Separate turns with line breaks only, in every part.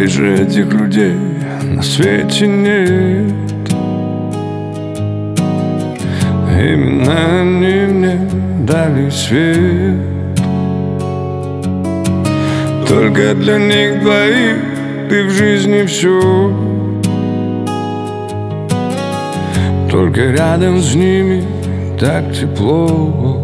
Ближе этих людей на свете нет. Именно они мне дали свет. Только для них двоих ты в жизни все. Только рядом с ними так тепло.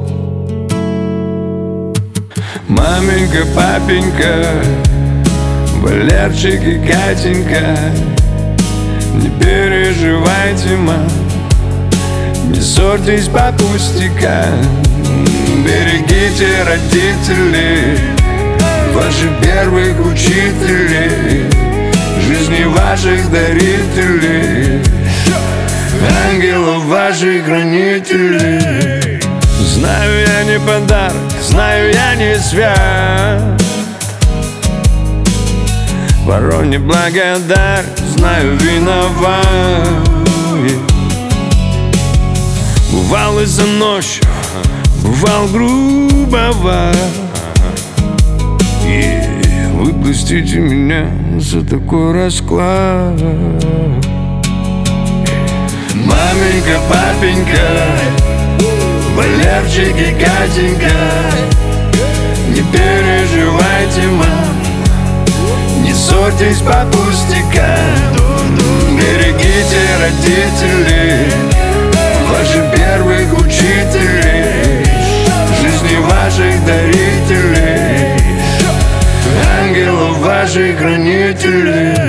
Маменька, папенька, Валерчик и Катенька, не переживайте, мам, не ссорьтесь по пустякам. Берегите родителей, ваших первых учителей, жизни ваших дарителей, ангелов ваших хранителей. Знаю, я не подарок, знаю, я не свят, порой не благодарен, знаю, виноват. Бывал и заносчив, бывал грубоват. Вы простите меня за такой расклад. Маменька, папенька, Валерчик и Катенька, не переживайте, мам, не ссорьтесь по пустякам. Берегите родителей, ваших первых учителей, жизни ваших дарителей, ангелов ваших хранителей.